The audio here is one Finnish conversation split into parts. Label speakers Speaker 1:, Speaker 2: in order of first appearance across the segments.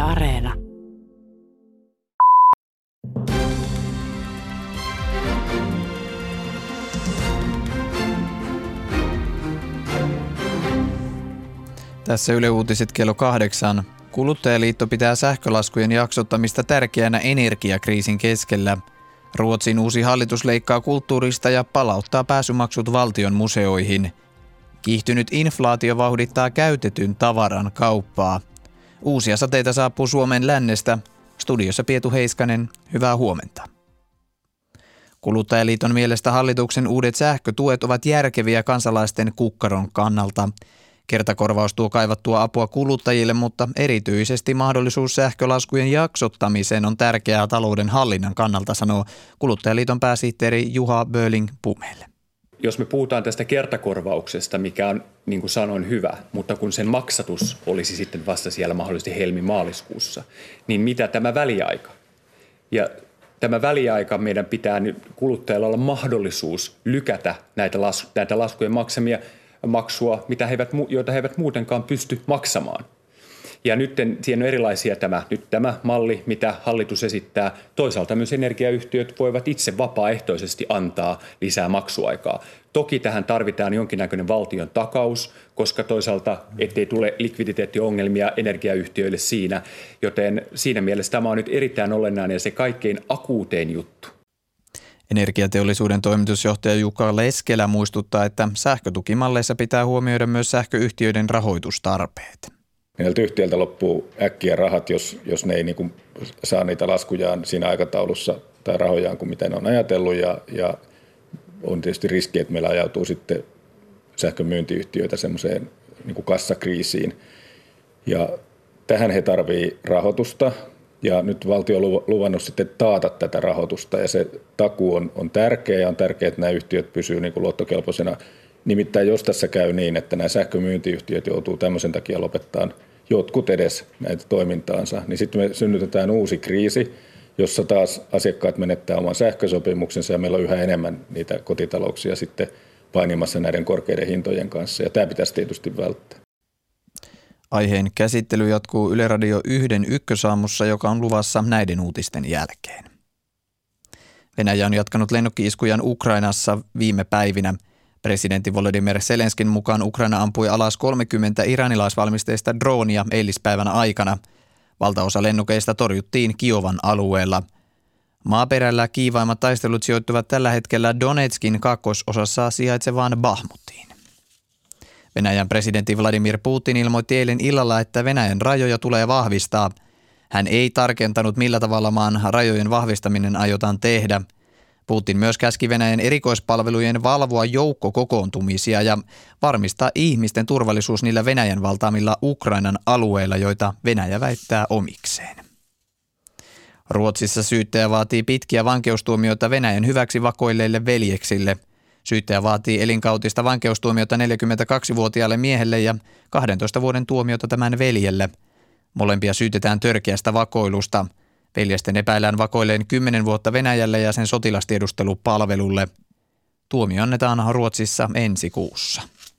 Speaker 1: Areena.
Speaker 2: Tässä Yle Uutiset kello 8. Kuluttajaliitto pitää sähkölaskujen jaksottamista tärkeänä energiakriisin keskellä. Ruotsin uusi hallitus leikkaa kulttuurista ja palauttaa pääsymaksut valtion museoihin. Kiihtynyt inflaatio vauhdittaa käytetyn tavaran kauppaa. Uusia sateita saapuu Suomen lännestä. Studiossa Pietu Heiskanen, hyvää huomenta. Kuluttajaliiton mielestä hallituksen uudet sähkötuet ovat järkeviä kansalaisten kukkaron kannalta. Kertakorvaus tuo kaivattua apua kuluttajille, mutta erityisesti mahdollisuus sähkölaskujen jaksottamiseen on tärkeää talouden hallinnan kannalta, sanoo Kuluttajaliiton pääsihteeri Juha Böling-Pumelle.
Speaker 3: Jos me puhutaan tästä kertakorvauksesta, mikä on, niin kuin sanoin, hyvä, mutta kun sen maksatus olisi sitten vasta siellä mahdollisesti helmi-maaliskuussa, niin mitä tämä väliaika? Ja tämä väliaika meidän pitää nyt kuluttajalla olla mahdollisuus lykätä näitä laskujen maksua, joita he eivät muutenkaan pysty maksamaan. Ja nyt siihen on erilaisia tämä malli, mitä hallitus esittää. Toisaalta myös energiayhtiöt voivat itse vapaaehtoisesti antaa lisää maksuaikaa. Toki tähän tarvitaan jonkinnäköinen valtion takaus, koska toisaalta ettei tule likviditeettiongelmia energiayhtiöille siinä. Joten siinä mielessä tämä on nyt erittäin olennainen ja se kaikkein akuutein juttu.
Speaker 2: Energiateollisuuden toimitusjohtaja Jukka Leskelä muistuttaa, että sähkötukimalleissa pitää huomioida myös sähköyhtiöiden rahoitustarpeet.
Speaker 4: Näiltä yhtiöiltä loppuu äkkiä rahat, jos ne ei niin kuin saa niitä laskujaan siinä aikataulussa tai rahojaan kuin mitä ne on ajatellut. Ja on tietysti riski, että meillä ajautuu sitten sähkömyyntiyhtiöitä semmoiseen niin kuin kassakriisiin. Ja tähän he tarvitsevat rahoitusta. Ja nyt valtio on luvannut sitten taata tätä rahoitusta ja se takuu on tärkeä ja on tärkeää, että nämä yhtiöt pysyvät niin kuin luottokelpoisena. Nimittäin jos tässä käy niin, että nämä sähkömyyntiyhtiöt joutuu tämmöisen takia lopettamaan jotkut edes näitä toimintaansa, niin sitten me synnytetään uusi kriisi, jossa taas asiakkaat menettää oman sähkösopimuksensa ja meillä on yhä enemmän niitä kotitalouksia sitten painimassa näiden korkeiden hintojen kanssa ja tämä pitäisi tietysti välttää.
Speaker 2: Aiheen käsittely jatkuu Yle Radio 1 ykkösaamussa, joka on luvassa näiden uutisten jälkeen. Venäjä on jatkanut lennokki-iskujaan Ukrainassa viime päivinä. Presidentti Volodymyr Zelenskin mukaan Ukraina ampui alas 30 iranilaisvalmisteista droonia eilispäivän aikana. Valtaosa lennokeista torjuttiin Kiovan alueella. Maaperällä kiivaimmat taistelut sijoittuvat tällä hetkellä Donetskin kakkososassa sijaitsevaan Bahmutiin. Venäjän presidentti Vladimir Putin ilmoitti eilen illalla, että Venäjän rajoja tulee vahvistaa. Hän ei tarkentanut, millä tavalla maan rajojen vahvistaminen aiotaan tehdä. Putin myös käski Venäjän erikoispalvelujen valvoa joukkokokoontumisia ja varmistaa ihmisten turvallisuus niillä Venäjän valtaamilla Ukrainan alueilla, joita Venäjä väittää omikseen. Ruotsissa syyttäjä vaatii pitkiä vankeustuomioita Venäjän hyväksi vakoilleille veljeksille. Syyttäjä vaatii elinkautista vankeustuomiota 42-vuotiaalle miehelle ja 12 vuoden tuomiota tämän veljelle. Molempia syytetään törkeästä vakoilusta. Veljesten epäillään vakoilleen 10 vuotta Venäjälle ja sen sotilastiedustelupalvelulle. Tuomio annetaan Ruotsissa ensi kuussa.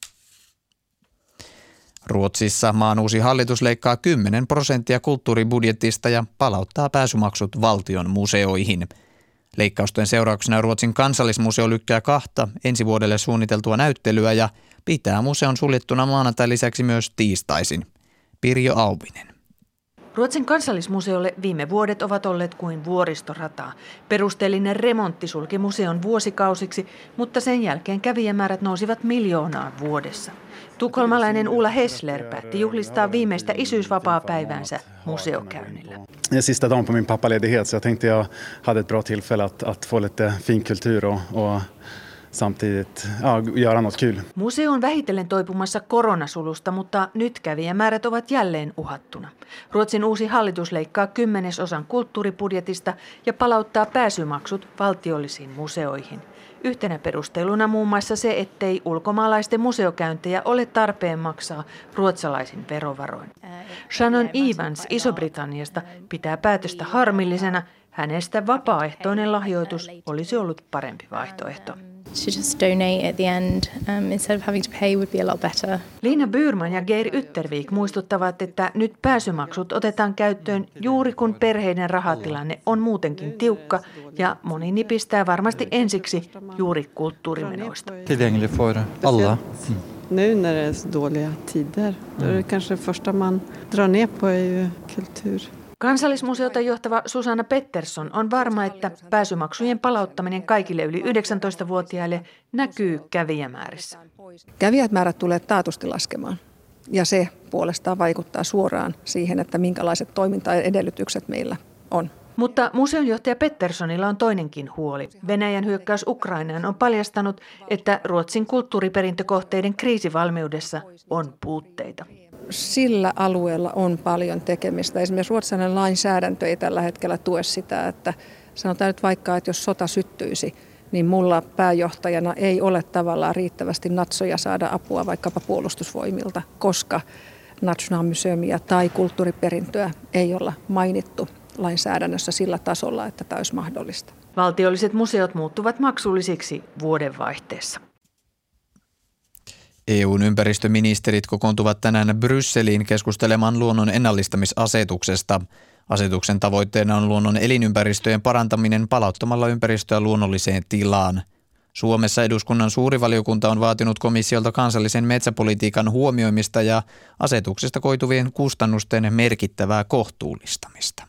Speaker 2: Ruotsissa maan uusi hallitus leikkaa 10% kulttuuribudjetista ja palauttaa pääsymaksut valtion museoihin. Leikkausten seurauksena Ruotsin kansallismuseo lykkää 2 ensi vuodelle suunniteltua näyttelyä ja pitää museon suljettuna maanantai lisäksi myös tiistaisin. Pirjo Auvinen.
Speaker 5: Ruotsin kansallismuseolle viime vuodet ovat olleet kuin vuoristorataa. Perusteellinen remontti sulki museon vuosikausiksi, mutta sen jälkeen kävijämäärät nousivat 1 000 000 vuodessa. Tukholmalainen Ulla Hessler päätti juhlistaa viimeistä isyysvapaapäiväänsä museokäynnillä.
Speaker 6: Sista dagen på min pappaledighet, så jag tänkte jag hade ett bra tillfälle att få lite finkultur och samtidigt göra något kul.
Speaker 5: Museo on vähitellen toipumassa koronasulusta, mutta nyt kävijämäärät ovat jälleen uhattuna. Ruotsin uusi hallitus leikkaa 10% kulttuuribudjetista ja palauttaa pääsymaksut valtiollisiin museoihin. Yhtenä perusteluna muun muassa se, ettei ulkomaalaisten museokäyntejä ole tarpeen maksaa ruotsalaisin verovaroin. Shannon Evans Iso-Britanniasta pitää päätöstä harmillisena. Hänestä vapaaehtoinen lahjoitus olisi ollut parempi vaihtoehto.
Speaker 1: to just donate at the end instead of having to pay would be a lot better.
Speaker 5: Liina Byyrman ja Geir Yttervik muistuttavat, että nyt pääsymaksut otetaan käyttöön juuri kun perheiden rahatilanne on muutenkin tiukka ja moni nipistää varmasti ensiksi juuri kulttuurimenoista.
Speaker 7: Tillgänglig för alla.
Speaker 8: Nu när det är så dåliga tider, då är det kanske det första man drar ner på är ju kultur.
Speaker 5: Kansallismuseota johtava Susanna Pettersson on varma, että pääsymaksujen palauttaminen kaikille yli 19-vuotiaille näkyy kävijämäärissä.
Speaker 9: Kävijämäärät tulee taatusti laskemaan ja se puolestaan vaikuttaa suoraan siihen, että minkälaiset toimintaedellytykset meillä on.
Speaker 5: Mutta museonjohtaja Petterssonilla on toinenkin huoli. Venäjän hyökkäys Ukrainaan on paljastanut, että Ruotsin kulttuuriperintökohteiden kriisivalmiudessa on puutteita.
Speaker 9: Sillä alueella on paljon tekemistä. Esimerkiksi ruotsalainen lainsäädäntö ei tällä hetkellä tue sitä, että sanotaan nyt vaikka, että jos sota syttyisi, niin mulla pääjohtajana ei ole tavallaan riittävästi natsoja saada apua vaikkapa puolustusvoimilta, koska Nationalmuseumia tai kulttuuriperintöä ei olla mainittu lainsäädännössä sillä tasolla, että tämä olisi mahdollista.
Speaker 5: Valtiolliset museot muuttuvat maksullisiksi vuodenvaihteessa.
Speaker 2: EU:n ympäristöministerit kokoontuvat tänään Brysseliin keskustelemaan luonnon ennallistamisasetuksesta. Asetuksen tavoitteena on luonnon elinympäristöjen parantaminen palauttamalla ympäristöä luonnolliseen tilaan. Suomessa eduskunnan suuri valiokunta on vaatinut komissiolta kansallisen metsäpolitiikan huomioimista ja asetuksesta koituvien kustannusten merkittävää kohtuullistamista.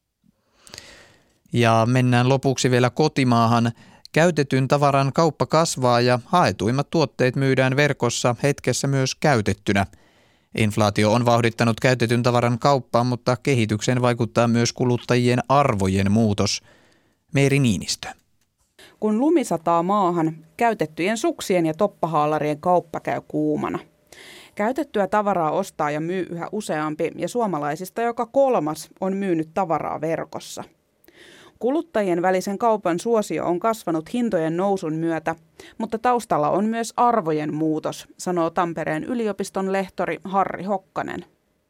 Speaker 2: Ja mennään lopuksi vielä kotimaahan. Käytetyn tavaran kauppa kasvaa ja haetuimmat tuotteet myydään verkossa hetkessä myös käytettynä. Inflaatio on vauhdittanut käytetyn tavaran kauppaa, mutta kehitykseen vaikuttaa myös kuluttajien arvojen muutos. Meeri Niinistö.
Speaker 10: Kun lumi sataa maahan, käytettyjen suksien ja toppahaalarien kauppa käy kuumana. Käytettyä tavaraa ostaa ja myy yhä useampi ja suomalaisista joka kolmas on myynyt tavaraa verkossa. Kuluttajien välisen kaupan suosio on kasvanut hintojen nousun myötä, mutta taustalla on myös arvojen muutos, sanoo Tampereen yliopiston lehtori Harri Hokkanen.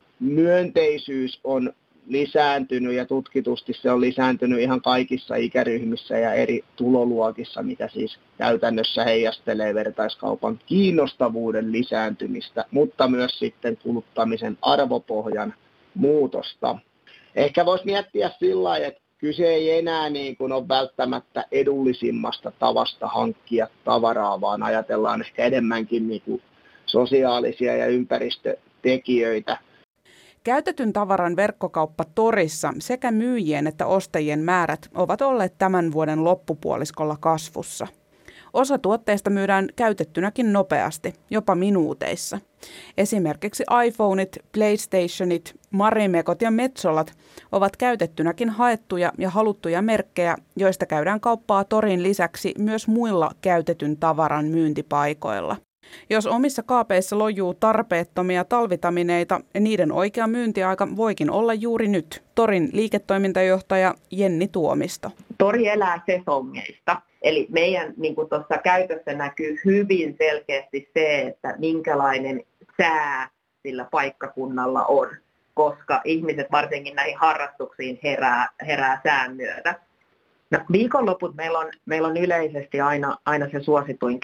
Speaker 11: Myönteisyys on lisääntynyt ja tutkitusti se on lisääntynyt ihan kaikissa ikäryhmissä ja eri tuloluokissa, mikä siis käytännössä heijastelee vertaiskaupan kiinnostavuuden lisääntymistä, mutta myös sitten kuluttamisen arvopohjan muutosta. Ehkä voisi miettiä sillä lailla, että kyse ei enää niin kuin ole välttämättä edullisimmasta tavasta hankkia tavaraa, vaan ajatellaan ehkä enemmänkin niin kuin sosiaalisia ja ympäristötekijöitä.
Speaker 10: Käytetyn tavaran verkkokauppa Torissa sekä myyjien että ostajien määrät ovat olleet tämän vuoden loppupuoliskolla kasvussa. Osa tuotteista myydään käytettynäkin nopeasti, jopa minuuteissa. Esimerkiksi iPhoneit, PlayStationit, Marimekot ja Metsolat ovat käytettynäkin haettuja ja haluttuja merkkejä, joista käydään kauppaa Torin lisäksi myös muilla käytetyn tavaran myyntipaikoilla. Jos omissa kaapeissa lojuu tarpeettomia talvitamineita, niiden oikea myyntiaika voikin olla juuri nyt. Torin liiketoimintajohtaja Jenni Tuomisto.
Speaker 12: Tori elää sesongeista. Eli meidän niin kuin tuossa käytössä näkyy hyvin selkeästi se, että minkälainen sää sillä paikkakunnalla on, koska ihmiset varsinkin näihin harrastuksiin herää sään myötä. No, viikonloput meillä on yleisesti aina se suosituin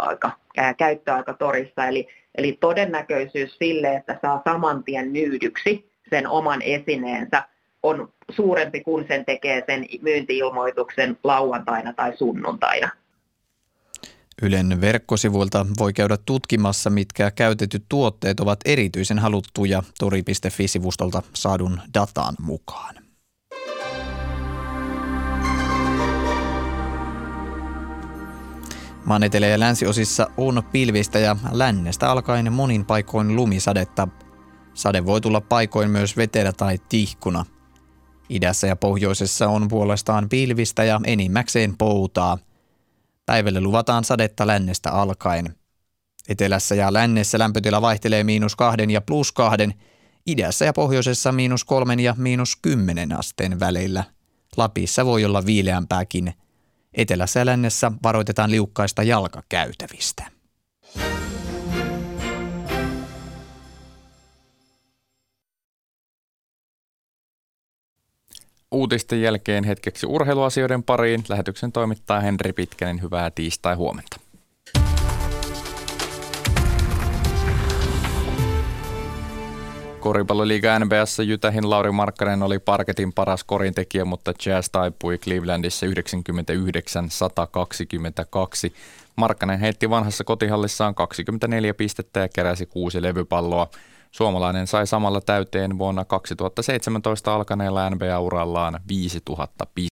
Speaker 12: käyttöaika Torissa, eli todennäköisyys sille, että saa saman tien myydyksi sen oman esineensä, on suurempi kuin sen tekee sen myynti-ilmoituksen lauantaina tai sunnuntaina.
Speaker 2: Ylen verkkosivuilta voi käydä tutkimassa, mitkä käytetyt tuotteet ovat erityisen haluttuja tori.fi-sivustolta saadun datan mukaan. Maan etelä- ja länsiosissa on pilvistä ja lännestä alkaen monin paikoin lumisadetta. Sade voi tulla paikoin myös vetelä tai tihkuna. Idässä ja pohjoisessa on puolestaan pilvistä ja enimmäkseen poutaa. Päivälle luvataan sadetta lännestä alkaen. Etelässä ja lännessä lämpötila vaihtelee -2 ja +2, idässä ja pohjoisessa -3 ja -10 asteen välillä. Lapissa voi olla viileämpääkin. Etelässä ja lännessä varoitetaan liukkaista jalkakäytävistä.
Speaker 13: uutisten jälkeen hetkeksi urheiluasioiden pariin. Lähetyksen toimittaa Henri Pitkänen. Hyvää tiistai-huomenta. Koripalloliiga NBA:ssa Utah Lauri Markkanen oli parketin paras korintekijä, mutta Jazz taipui Clevelandissa 99-122. Markkanen heitti vanhassa kotihallissaan 24 pistettä ja keräsi 6 levypalloa. Suomalainen sai samalla täyteen vuonna 2017 alkaneella NBA-urallaan 5000 pistettä.